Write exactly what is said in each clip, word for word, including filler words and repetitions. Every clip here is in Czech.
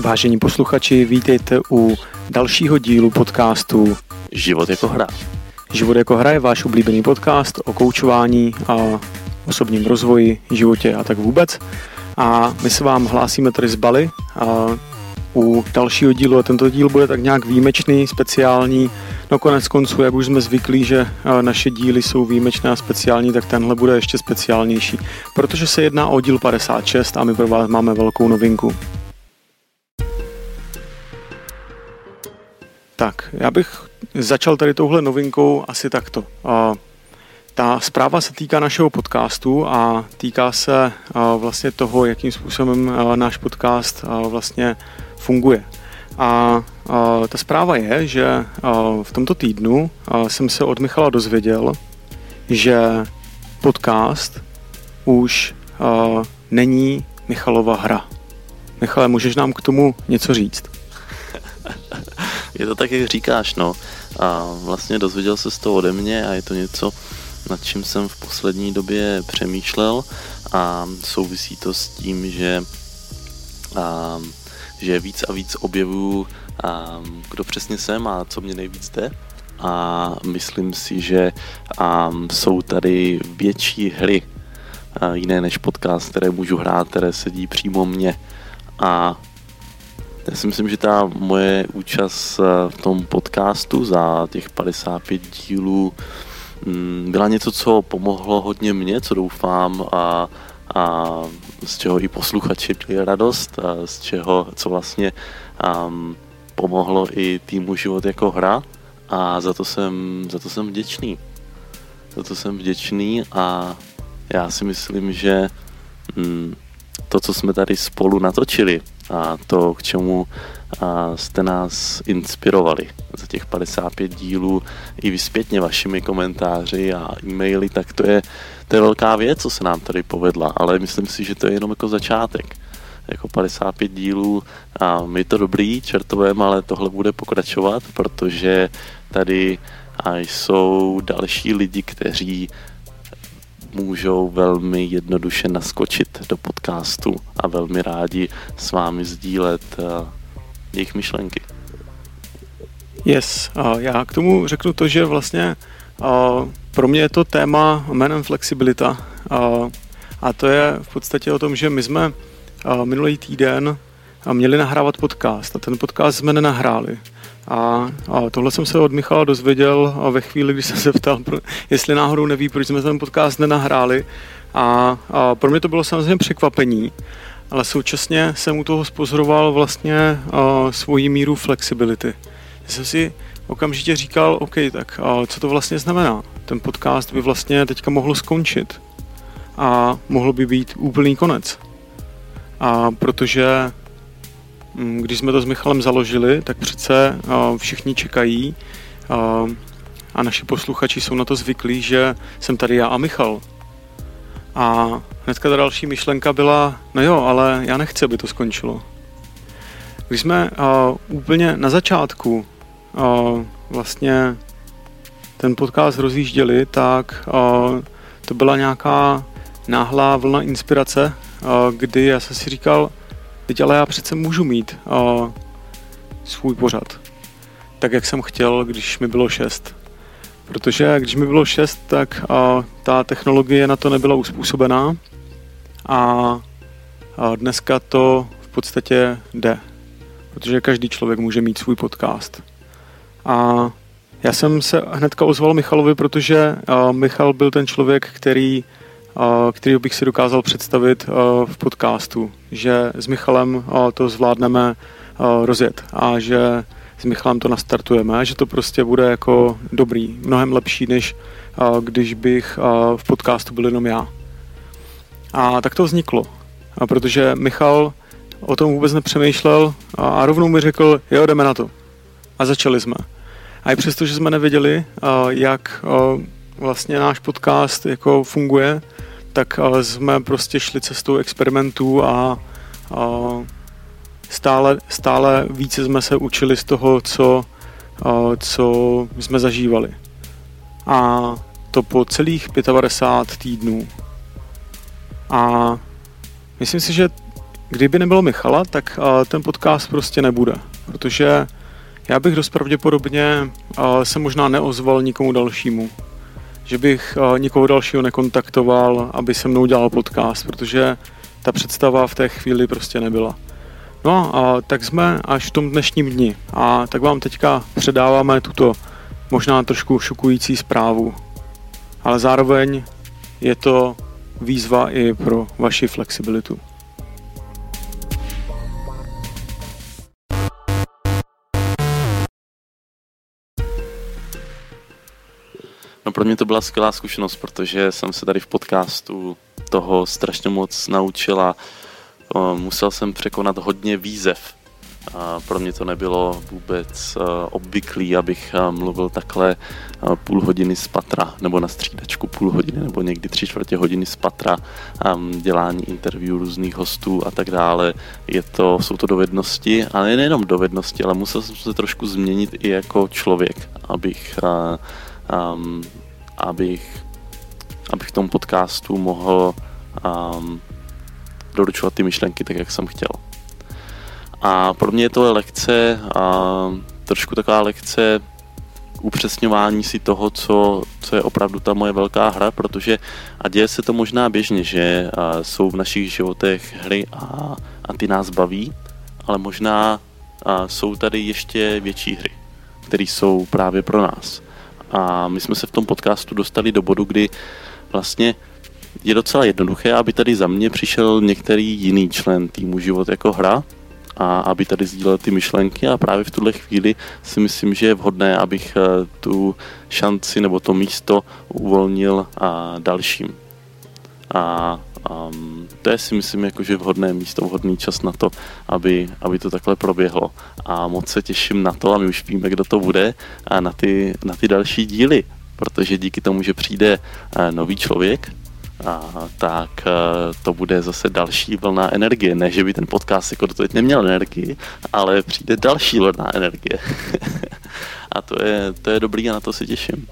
Vážení posluchači, vítejte u dalšího dílu podcastu Život jako hra. Život jako hra je váš oblíbený podcast o koučování a osobním rozvoji, životě a tak vůbec. A my se vám hlásíme tady z Bali a u dalšího dílu, a tento díl bude tak nějak výjimečný, speciální. No konec konců, jak už jsme zvyklí, že naše díly jsou výjimečné a speciální, tak tenhle bude ještě speciálnější, protože se jedná o díl padesát šest a my pro vás máme velkou novinku. Tak, já bych začal tady touhle novinkou asi takto. Ta zpráva se týká našeho podcastu a týká se vlastně toho, jakým způsobem náš podcast vlastně funguje. A ta zpráva je, že v tomto týdnu jsem se od Michala dozvěděl, že podcast už není Michalova hra. Michale, můžeš nám k tomu něco říct? Je to tak, jak říkáš, no. A vlastně dozvěděl se z toho ode mě a je to něco, nad čím jsem v poslední době přemýšlel a souvisí to s tím, že, a, že víc a víc objevuju, a, kdo přesně jsem a co mě nejvíc jde. A myslím si, že a, jsou tady větší hry, a, jiné než podcast, které můžu hrát, které sedí přímo mně. A já si myslím, že ta moje účast v tom podcastu za těch padesát pět dílů byla něco, co pomohlo hodně mně, co doufám a, a z čeho i posluchači měli radost, a z čeho, co vlastně um, pomohlo i týmu Život jako hra a za to jsem, za to jsem vděčný. Za to jsem vděčný a já si myslím, že um, to, co jsme tady spolu natočili a to, k čemu a, jste nás inspirovali za těch padesát pět dílů i vy zpětně vašimi komentáři a e-maily, tak to je, to je velká věc, co se nám tady povedla, ale myslím si, že to je jenom jako začátek. Jako padesát pět dílů a my to dobrý, čertovém, ale tohle bude pokračovat, protože tady a jsou další lidi, kteří můžou velmi jednoduše naskočit do podcastu a velmi rádi s vámi sdílet uh, jejich myšlenky. Yes, uh, já k tomu řeknu to, že vlastně uh, pro mě je to téma jménem flexibilita uh, a to je v podstatě o tom, že my jsme uh, minulý týden měli nahrávat podcast a ten podcast jsme nenahráli. A, a tohle jsem se od Michala dozvěděl ve chvíli, kdy jsem se ptal, jestli náhodou neví, proč jsme ten podcast nenahráli. A, a pro mě to bylo samozřejmě překvapení, ale současně jsem u toho spozoroval vlastně a, svoji míru flexibility. Já jsem si okamžitě říkal, OK, tak a, co to vlastně znamená? Ten podcast by vlastně teďka mohl skončit a mohlo by být úplný konec. A protože když jsme to s Michalem založili, tak přece uh, všichni čekají uh, a naši posluchači jsou na to zvyklí, že jsem tady já a Michal. A hnedka ta další myšlenka byla, no jo, ale já nechci, aby to skončilo. Když jsme uh, úplně na začátku uh, vlastně ten podcast rozjížděli, tak uh, to byla nějaká náhlá vlna inspirace, uh, kdy já jsem si říkal, teď ale já přece můžu mít uh, svůj pořad. Tak, jak jsem chtěl, když mi bylo šest. Protože když mi bylo šest, tak uh, ta technologie na to nebyla uspůsobená a uh, dneska to v podstatě jde. Protože každý člověk může mít svůj podcast. A já jsem se hnedka ozval Michalovi, protože uh, Michal byl ten člověk, který kterýho bych si dokázal představit v podcastu, že s Michalem to zvládneme rozjet a že s Michalem to nastartujeme a že to prostě bude jako dobrý, mnohem lepší, než když bych v podcastu byl jenom já. A tak to vzniklo, a protože Michal o tom vůbec nepřemýšlel a rovnou mi řekl, jo, jdeme na to. A začali jsme. A i přesto, že jsme nevěděli, jak vlastně náš podcast jako funguje, tak jsme prostě šli cestou experimentů a, a stále, stále více jsme se učili z toho, co, a, co jsme zažívali. A to po celých devadesát pět týdnů. A myslím si, že kdyby nebylo Michala, tak uh, ten podcast prostě nebude, protože já bych dost pravděpodobně uh, se možná neozval nikomu dalšímu, že bych uh, nikoho dalšího nekontaktoval, aby se mnou dělal podcast, protože ta představa v té chvíli prostě nebyla. No a tak jsme až v tom dnešním dni a tak vám teďka předáváme tuto možná trošku šokující zprávu, ale zároveň je to výzva i pro vaši flexibilitu. No pro mě to byla skvělá zkušenost, protože jsem se tady v podcastu toho strašně moc naučil a musel jsem překonat hodně výzev. A pro mě to nebylo vůbec obvyklý, abych mluvil takhle půl hodiny z patra, nebo na střídačku půl hodiny, nebo někdy tři čtvrtě hodiny z patra, dělání interview různých hostů a tak dále. Je to, jsou to dovednosti, ale nejenom dovednosti, ale musel jsem se trošku změnit i jako člověk, abych, um, abych, abych v tom podcastu mohl um, doručovat ty myšlenky tak, jak jsem chtěl. A pro mě je to lekce, a trošku taková lekce upřesňování si toho, co, co je opravdu ta moje velká hra, protože a děje se to možná běžně, že jsou v našich životech hry a, a ty nás baví, ale možná jsou tady ještě větší hry, které jsou právě pro nás. A my jsme se v tom podcastu dostali do bodu, kdy vlastně je docela jednoduché, aby tady za mě přišel některý jiný člen týmu Život jako hra a aby tady sdílel ty myšlenky a právě v tuhle chvíli si myslím, že je vhodné, abych tu šanci nebo to místo uvolnil a dalším. A um, to je si myslím jakože vhodné místo, vhodný čas na to, aby, aby to takhle proběhlo. A moc se těším na to a my už víme, kdo to bude a na ty, na ty další díly, protože díky tomu, že přijde nový člověk, a tak to bude zase další vlna energie. Ne, že by ten podcast jako doteď neměl energii, ale přijde další vlna energie. A to je, to je dobrý a na to se těším.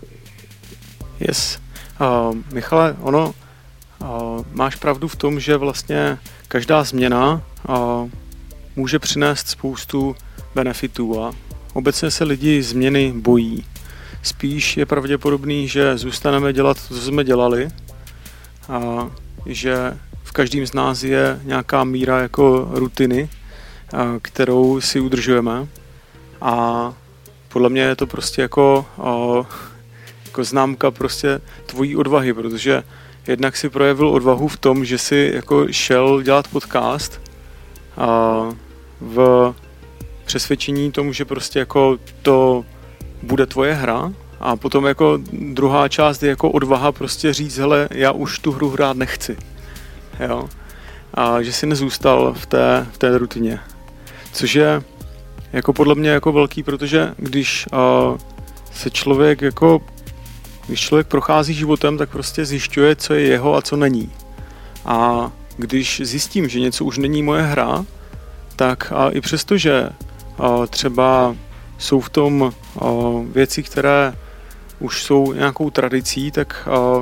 Yes. Uh, Michale, ono, uh, máš pravdu v tom, že vlastně každá změna uh, může přinést spoustu benefitů a obecně se lidi změny bojí. Spíš je pravděpodobný, že zůstaneme dělat to, co jsme dělali, a že v každém z nás je nějaká míra jako rutiny, a, kterou si udržujeme a podle mě je to prostě jako, a, jako známka prostě tvojí odvahy, protože jednak si projevil odvahu v tom, že si jako šel dělat podcast a v přesvědčení tomu, že prostě jako to bude tvoje hra. A potom jako druhá část je jako odvaha prostě říct, hele, já už tu hru hrát nechci. Jo? A že si nezůstal v té, v té rutině. Což je jako podle mě jako velký, protože když uh, se člověk jako, když člověk prochází životem, tak prostě zjišťuje, co je jeho a co není. A když zjistím, že něco už není moje hra, tak uh, i přesto, že uh, třeba jsou v tom uh, věci, které už jsou nějakou tradicí, tak uh,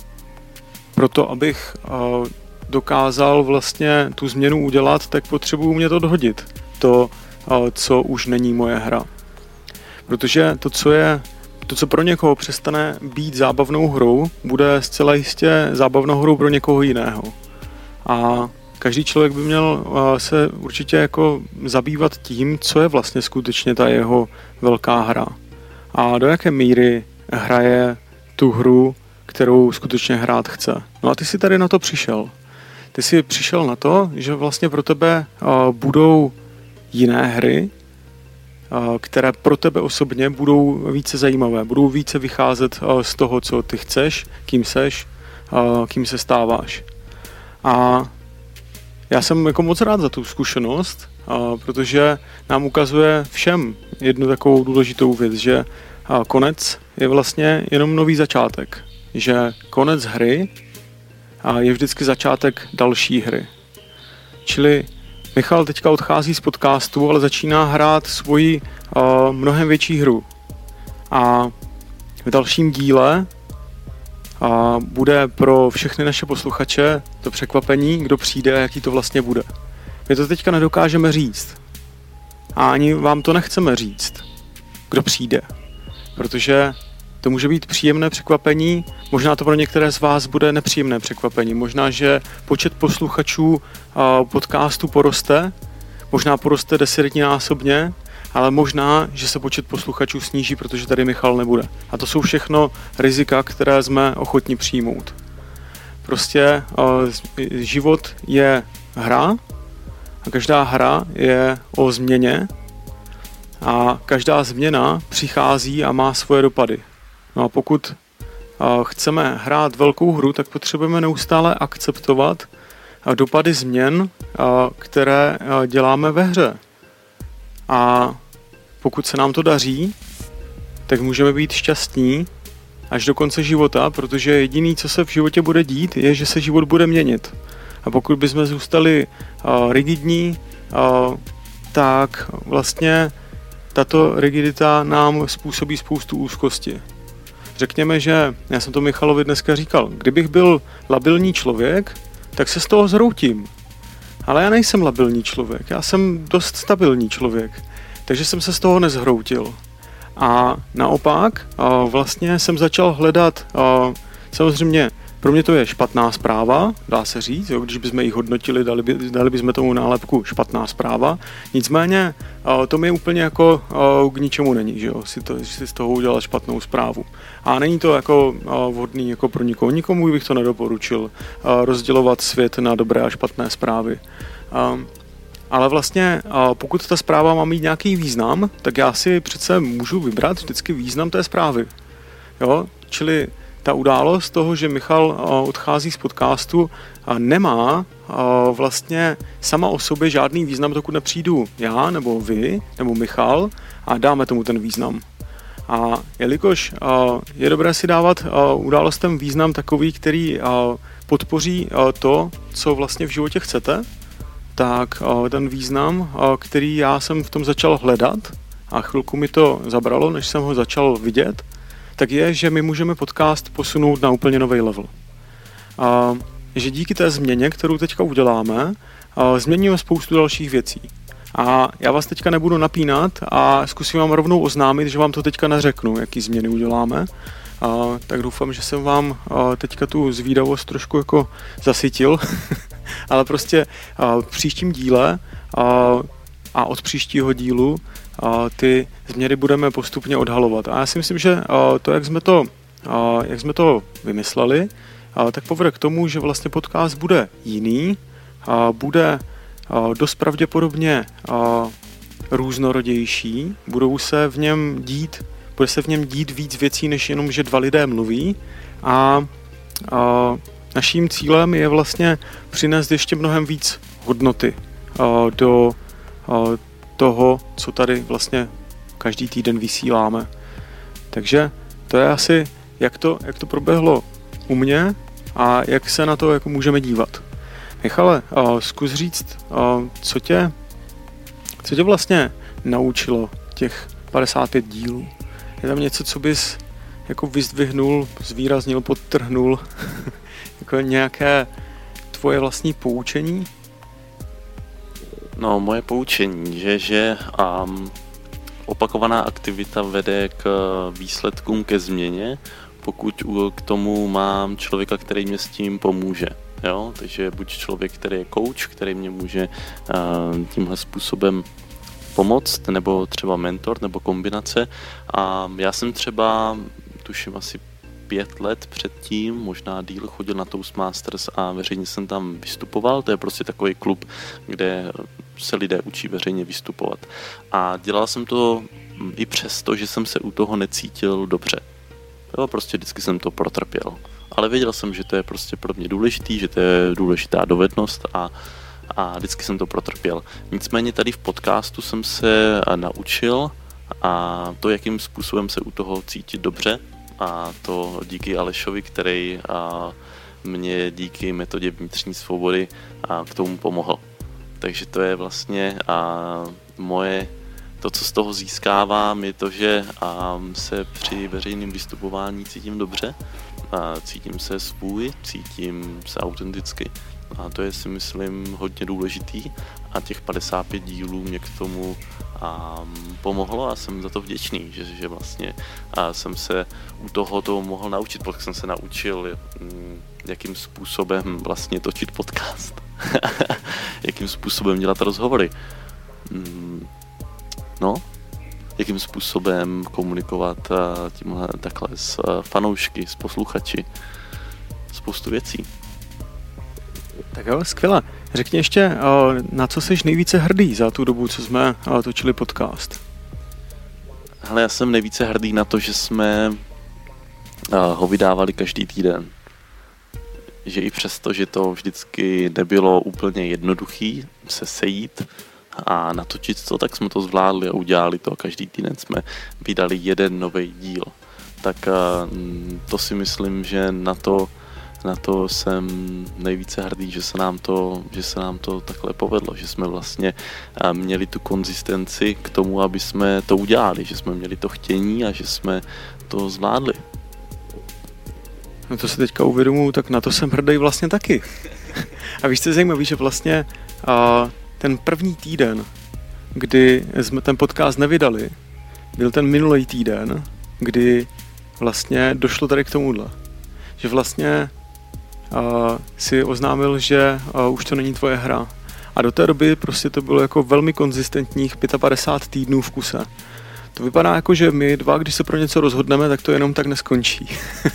proto, abych uh, dokázal vlastně tu změnu udělat, tak potřebuji mě to odhodit. To, uh, co už není moje hra. Protože to, co je, to, co pro někoho přestane být zábavnou hrou, bude zcela jistě zábavnou hrou pro někoho jiného. A každý člověk by měl uh, se určitě jako zabývat tím, co je vlastně skutečně ta jeho velká hra. A do jaké míry hraje tu hru, kterou skutečně hrát chce. No a ty jsi tady na to přišel. Ty jsi přišel na to, že vlastně pro tebe uh, budou jiné hry, uh, které pro tebe osobně budou více zajímavé, budou více vycházet uh, z toho, co ty chceš, kým seš, uh, kým se stáváš. A já jsem jako moc rád za tu zkušenost, uh, protože nám ukazuje všem jednu takovou důležitou věc, že uh, konec je vlastně jenom nový začátek. Že konec hry uh, je vždycky začátek další hry. Čili Michal teďka odchází z podcastu, ale začíná hrát svoji uh, mnohem větší hru. A v dalším díle a bude pro všechny naše posluchače to překvapení, kdo přijde a jaký to vlastně bude. My to teďka nedokážeme říct. A ani vám to nechceme říct, kdo přijde. Protože to může být příjemné překvapení, možná to pro některé z vás bude nepříjemné překvapení. Možná, že počet posluchačů podcastu poroste, možná poroste desetinásobně, ale možná, že se počet posluchačů sníží, protože tady Michal nebude. A to jsou všechno rizika, které jsme ochotni přijmout. Prostě život je hra a každá hra je o změně a každá změna přichází a má svoje dopady. No a pokud chceme hrát velkou hru, tak potřebujeme neustále akceptovat dopady změn, které děláme ve hře. A pokud se nám to daří, tak můžeme být šťastní až do konce života, protože jediný, co se v životě bude dít, je, že se život bude měnit. A pokud bychom zůstali uh, rigidní, uh, tak vlastně tato rigidita nám způsobí spoustu úzkosti. Řekněme, že, já jsem to Michalovi dneska říkal, kdybych byl labilní člověk, tak se z toho zhroutím. Ale já nejsem labilní člověk, já jsem dost stabilní člověk, takže jsem se z toho nezhroutil. A naopak vlastně jsem začal hledat, samozřejmě pro mě to je špatná zpráva, dá se říct, jo, když bychom ji hodnotili, dali, by, dali bychom tomu nálepku špatná zpráva, nicméně to mi úplně jako k ničemu není, že jo, si, to, si z toho udělat špatnou zprávu. A není to jako vhodný jako pro nikoho, nikomu bych to nedoporučil rozdělovat svět na dobré a špatné zprávy. Ale vlastně pokud ta zpráva má mít nějaký význam, tak já si přece můžu vybrat vždycky význam té zprávy. Jo? Čili ta událost toho, že Michal odchází z podcastu, nemá vlastně sama o sobě žádný význam, dokud nepřijdu já, nebo vy, nebo Michal a dáme tomu ten význam. A jelikož je dobré si dávat událostem význam takový, který podpoří to, co vlastně v životě chcete, tak ten význam, který já jsem v tom začal hledat, a chvilku mi to zabralo, než jsem ho začal vidět, tak je, že my můžeme podcast posunout na úplně nový level. A že díky té změně, kterou teďka uděláme, změníme spoustu dalších věcí. A já vás teďka nebudu napínat a zkusím vám rovnou oznámit, že vám to teďka neřeknu, jaký změny uděláme. A, tak doufám, že jsem vám a, teďka tu zvídavost trošku jako zasytil, ale prostě a, v příštím díle a, a od příštího dílu a, ty změny budeme postupně odhalovat. A já si myslím, že a, to, jak jsme to, a, jak jsme to vymysleli, a, tak povede k tomu, že vlastně podcast bude jiný, a, bude a, dost pravděpodobně a, různorodější, budou se v něm dít bude se v něm dít víc věcí, než jenom, že dva lidé mluví a, a naším cílem je vlastně přinést ještě mnohem víc hodnoty a, do a, toho, co tady vlastně každý týden vysíláme. Takže to je asi, jak to, jak to proběhlo u mě a jak se na to jako můžeme dívat. Michale, a, zkus říct, a, co tě, co tě vlastně naučilo těch padesát pět dílů? Je tam něco, co bys jako vyzdvihnul, zvýraznil, podtrhnul, jako nějaké tvoje vlastní poučení? No, moje poučení, že, že um, opakovaná aktivita vede k výsledkům, ke změně, pokud k tomu mám člověka, který mě s tím pomůže. Jo? Takže buď člověk, který je coach, který mě může uh, tímhle způsobem pomoct, nebo třeba mentor, nebo kombinace. A já jsem třeba, tuším asi pět let předtím, možná díl, chodil na Toastmasters a veřejně jsem tam vystupoval. To je prostě takový klub, kde se lidé učí veřejně vystupovat. A dělal jsem to i přesto, že jsem se u toho necítil dobře. Jo, prostě vždycky jsem to protrpěl. Ale věděl jsem, že to je prostě pro mě důležitý, že to je důležitá dovednost a a vždycky jsem to protrpěl. Nicméně tady v podcastu jsem se naučil a to, jakým způsobem se u toho cítit dobře, a to díky Alešovi, který a mě díky metodě vnitřní svobody a k tomu pomohl. Takže to je vlastně a moje to, co z toho získávám, je to, že um, se při veřejném vystupování cítím dobře, a cítím se svůj, cítím se autenticky a to je, si myslím, hodně důležitý a těch padesát pět dílů mě k tomu um, pomohlo a jsem za to vděčný, že, že vlastně a jsem se u toho toho mohl naučit, protože jsem se naučil, um, jakým způsobem vlastně točit podcast, jakým způsobem dělat rozhovory. Um, No, jakým způsobem komunikovat tímhle takhle s fanoušky, s posluchači, spoustu věcí. Tak jo, skvěle. Řekni ještě, na co jsi nejvíce hrdý za tu dobu, co jsme točili podcast? Hele, já jsem nejvíce hrdý na to, že jsme ho vydávali každý týden. Že i přesto, že to vždycky nebylo úplně jednoduchý se sejít a natočit to, tak jsme to zvládli a udělali to. Každý týden jsme vydali jeden nový díl. Tak to si myslím, že na to, na to jsem nejvíce hrdý, že se nám to, že se nám to takhle povedlo, že jsme vlastně měli tu konzistenci k tomu, aby jsme to udělali, že jsme měli to chtění a že jsme to zvládli. No to si teďka uvědomuji, tak na to jsem hrdý vlastně taky. A víš, co je zajímavé, že vlastně a ten první týden, kdy jsme ten podcast nevydali, byl ten minulý týden, kdy vlastně došlo tady k tomuhle. Že vlastně uh, si oznámil, že uh, už to není tvoje hra. A do té doby prostě to bylo jako velmi konzistentních padesát pět týdnů v kuse. To vypadá jako, že my dva, když se pro něco rozhodneme, tak to jenom tak neskončí.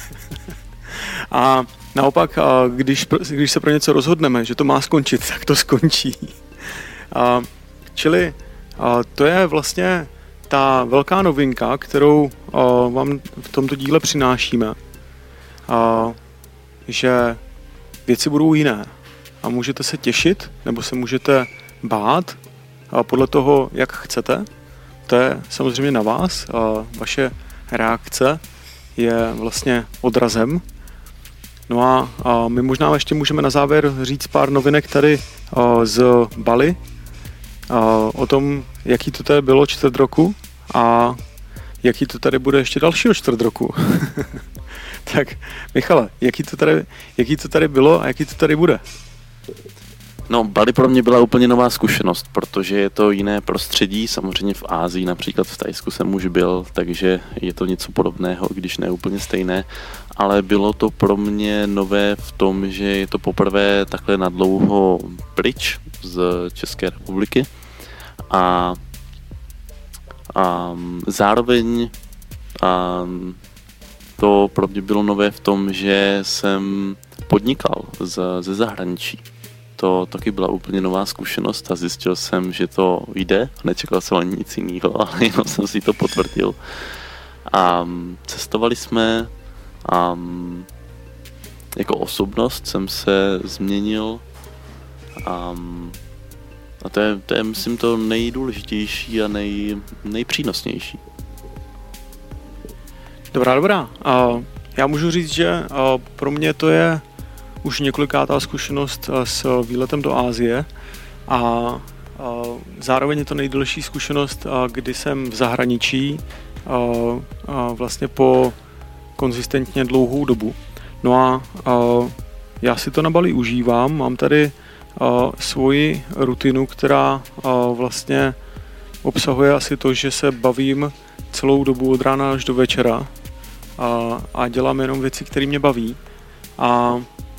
A naopak, uh, když, když se pro něco rozhodneme, že to má skončit, tak to skončí. Uh, čili uh, to je vlastně ta velká novinka, kterou uh, vám v tomto díle přinášíme, uh, že věci budou jiné a můžete se těšit nebo se můžete bát uh, podle toho, jak chcete. To je samozřejmě na vás. Uh, vaše reakce je vlastně odrazem. No a uh, my možná ještě můžeme na závěr říct pár novinek tady uh, z Bali, uh, o tom, jaký to tady bylo čtvrt roku a jaký to tady bude ještě dalšího čtvrt roku. Tak Michale, jaký to, tady, jaký to tady bylo a jaký to tady bude? No, Bali pro mě byla úplně nová zkušenost, protože je to jiné prostředí, samozřejmě v Ázii, například v Thajsku jsem už byl, takže je to něco podobného, když ne úplně stejné, ale bylo to pro mě nové v tom, že je to poprvé takhle nadlouho pryč z České republiky a, a zároveň a to pro mě bylo nové v tom, že jsem podnikal ze, ze zahraničí. To taky byla úplně nová zkušenost a zjistil jsem, že to jde. Nečekal jsem ani nic jiného, ale jenom jsem si to potvrdil. A cestovali jsme a jako osobnost jsem se změnil a, a to, je, to je, myslím, to nejdůležitější a nej, nejpřínosnější. Dobrá, dobrá. Uh, já můžu říct, že uh, pro mě to je už několikátá zkušenost s výletem do Asie a, a zároveň je to nejdelší zkušenost, kdy jsem v zahraničí a, a vlastně po konzistentně dlouhou dobu. No a, a já si to na Bali užívám, mám tady a, svoji rutinu, která a, vlastně obsahuje asi to, že se bavím celou dobu od rána až do večera a, a dělám jenom věci, které mě baví. A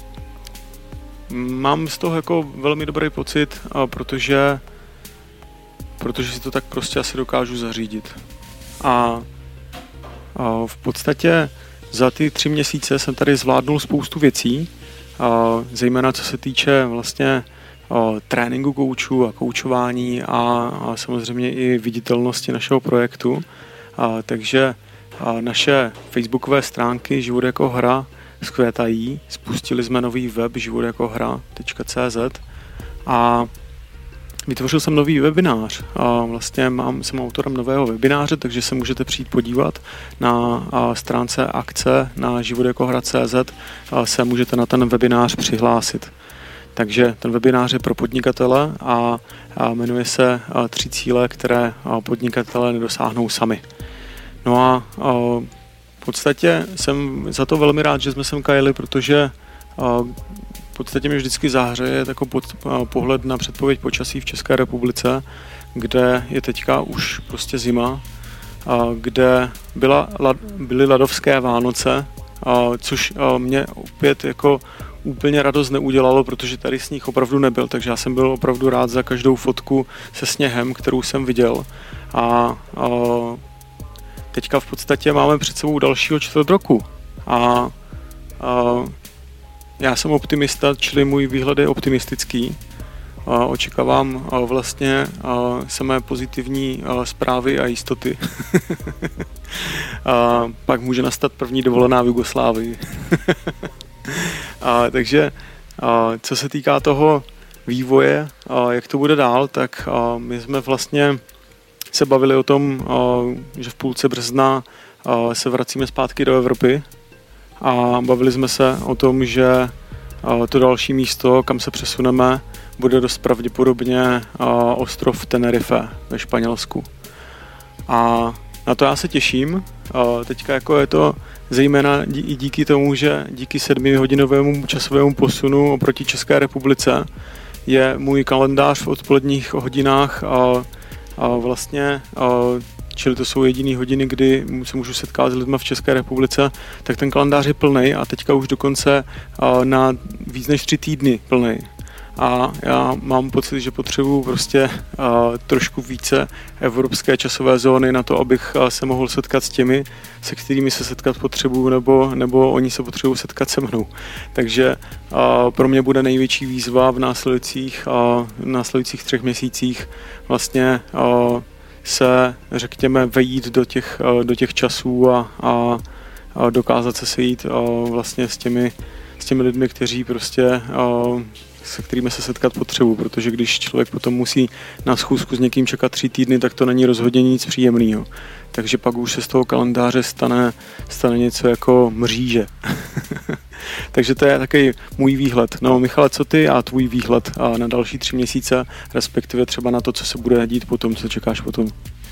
mám z toho jako velmi dobrý pocit, protože, protože si to tak prostě asi dokážu zařídit. A, a v podstatě za ty tři měsíce jsem tady zvládnul spoustu věcí, a zejména co se týče vlastně a, tréninku koučů a koučování a, a samozřejmě i viditelnosti našeho projektu. A, takže a naše facebookové stránky Život jako hra zkvétají, spustili jsme nový web životjakohra tečka cé zet a vytvořil jsem nový webinář. A vlastně mám, jsem autorem nového webináře, takže se můžete přijít podívat na stránce akce na životjakohra tečka cé zet, se můžete na ten webinář přihlásit. Takže ten webinář je pro podnikatele a, a jmenuje se a, Tři cíle, které a, podnikatele nedosáhnou sami. No a, a v podstatě jsem za to velmi rád, že jsme sem kajeli, protože a, v podstatě mě vždycky zahřeje takový pod, a, pohled na předpověď počasí v České republice, kde je teďka už prostě zima, a, kde byla, byly ladovské Vánoce, a, což a, mě opět jako úplně radost neudělalo, protože tady sníh opravdu nebyl, takže já jsem byl opravdu rád za každou fotku se sněhem, kterou jsem viděl. A, a teďka v podstatě máme před sebou dalšího čtvrt roku. A, a já jsem optimista, čili můj výhled je optimistický. A očekávám a vlastně a samé pozitivní a zprávy a jistoty. A pak může nastat první dovolená v Jugoslávii. A, takže a, co se týká toho vývoje, a, jak to bude dál, tak a, my jsme vlastně se bavili o tom, a, že v půlce března a, se vracíme zpátky do Evropy a bavili jsme se o tom, že a, to další místo, kam se přesuneme, bude dost pravděpodobně a, ostrov Tenerife ve Španělsku. A na to já se těším. A, teďka jako je to zejména i díky tomu, že díky sedmihodinovému časovému posunu oproti České republice je můj kalendář v odpoledních hodinách a, a vlastně, a, čili to jsou jediné hodiny, kdy se můžu setkat s lidmi v České republice, tak ten kalendář je plnej a teďka už dokonce a, na víc než tři týdny plnej. A já mám pocit, že potřebuji prostě uh, trošku více evropské časové zóny na to, abych uh, se mohl setkat s těmi, se kterými se setkat potřebuji, nebo, nebo oni se potřebují setkat se mnou. Takže uh, pro mě bude největší výzva v následujících, uh, v následujících třech měsících vlastně uh, se, řekněme, vejít do těch, uh, do těch časů a, a, a dokázat se sejít uh, vlastně s těmi, s těmi lidmi, kteří prostě uh, se kterými se setkat potřebu, protože když člověk potom musí na schůzku s někým čekat tři týdny, tak to není rozhodně nic příjemného. Takže pak už se z toho kalendáře stane, stane něco jako mříže. Takže to je takový můj výhled. No Michale, co ty a tvůj výhled a na další tři měsíce, respektive třeba na to, co se bude dít potom, co čekáš potom?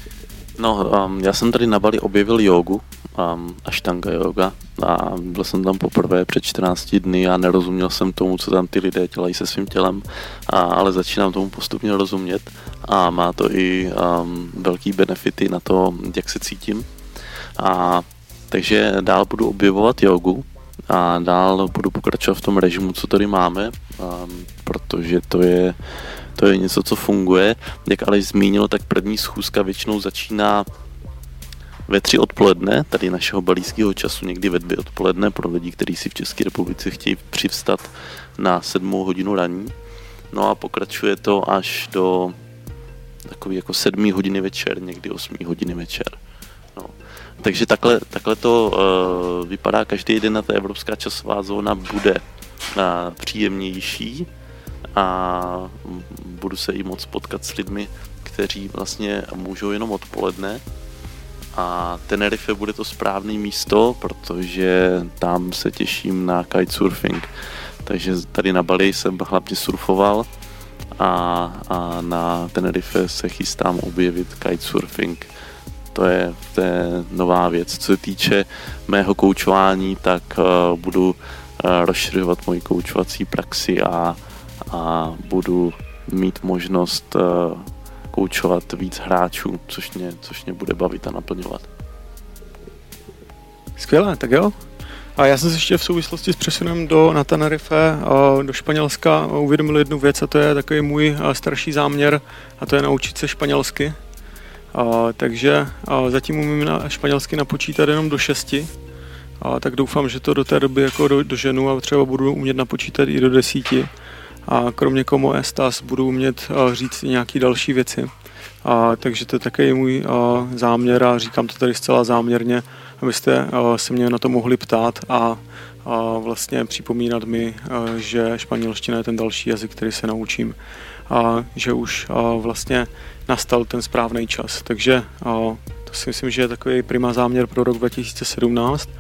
No, um, já jsem tady na Bali objevil jógu, um, Ashtanga yoga, a byl jsem tam poprvé před čtrnácti dny a nerozuměl jsem tomu, co tam ty lidé dělají se svým tělem, a, ale začínám tomu postupně rozumět a má to i um, velký benefity na to, jak se cítím. A takže dál budu objevovat jogu a dál budu pokračovat v tom režimu, co tady máme, um, protože to je To je něco, co funguje. Jak Aleš zmínil, tak první schůzka většinou začíná ve tři odpoledne, tady našeho balíského času, někdy ve dvě odpoledne pro lidi, kteří si v České republice chtějí přivstat na sedmou hodinu raní. No a pokračuje to až do takový jako sedmý hodiny večer, někdy osmý hodiny večer. No. Takže takhle, takhle to uh, vypadá každý den, a ta evropská časová zóna bude uh, příjemnější a budu se i moc potkat s lidmi, kteří vlastně můžou jenom odpoledne. A Tenerife bude to správné místo, protože tam se těším na kitesurfing. Takže tady na Bali jsem hlavně surfoval a, a na Tenerife se chystám objevit kitesurfing. To je, to je nová věc. Co se týče mého koučování, tak uh, budu uh, rozšiřovat moji koučovací praxi a a budu mít možnost uh, koučovat víc hráčů, což mě, což mě bude bavit a naplňovat. Skvělé, tak jo. A já jsem se ještě v souvislosti s přesunem do, na Tenerife, uh, do Španělska uvědomil jednu věc, a to je takový můj uh, starší záměr, a to je naučit se španělsky. Uh, takže uh, zatím umím na španělsky napočítat jenom do šesti. Uh, tak doufám, že to do té doby jako do, doženu a třeba budu umět napočítat i do desíti. A kromě como estas budu umět uh, říct i nějaké další věci. Uh, takže to je takový můj uh, záměr a říkám to tady zcela záměrně, abyste uh, se mě na to mohli ptát a uh, vlastně připomínat mi, uh, že španělština je ten další jazyk, který se naučím. A že už uh, vlastně nastal ten správný čas. Takže uh, to si myslím, že je takový prima záměr pro rok dva tisíce sedmnáct.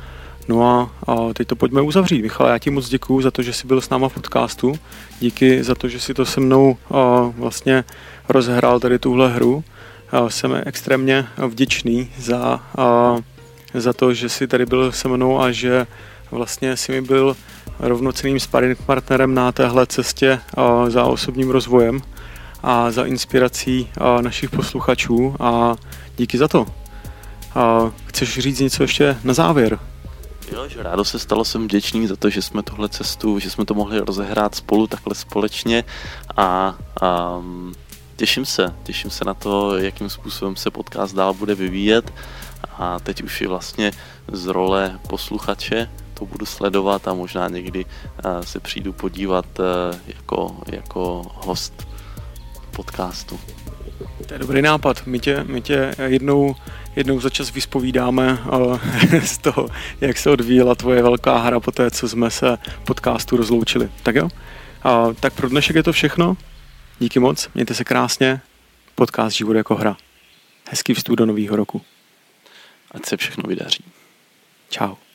No a, a teď to pojďme uzavřít. Michale, já ti moc děkuju za to, že jsi byl s náma v podcastu. Díky za to, že jsi to se mnou a, vlastně rozhrál tady tuhle hru. A, jsem extrémně vděčný za, a, za to, že jsi tady byl se mnou a že vlastně jsi mi byl rovnocenným sparring partnerem na téhle cestě a, za osobním rozvojem a za inspirací a, našich posluchačů a díky za to. A, chceš říct něco ještě na závěr? Jo, že rádo se stalo, jsem vděčný za to, že jsme tohle cestu, že jsme to mohli rozehrát spolu takhle společně a, a těším se, těším se na to, jakým způsobem se podcast dál bude vyvíjet a teď už i vlastně z role posluchače to budu sledovat a možná někdy se přijdu podívat jako, jako host podcastu. To je dobrý nápad. My tě, my tě jednou, jednou za čas vyspovídáme z toho, jak se odvíjela tvoje velká hra po té, co jsme se podcastu rozloučili. Tak jo? A, tak pro dnešek je to všechno. Díky moc, mějte se krásně. Podcast Život jako hra. Hezký vstup do nového roku. Ať se všechno vydaří. Čau.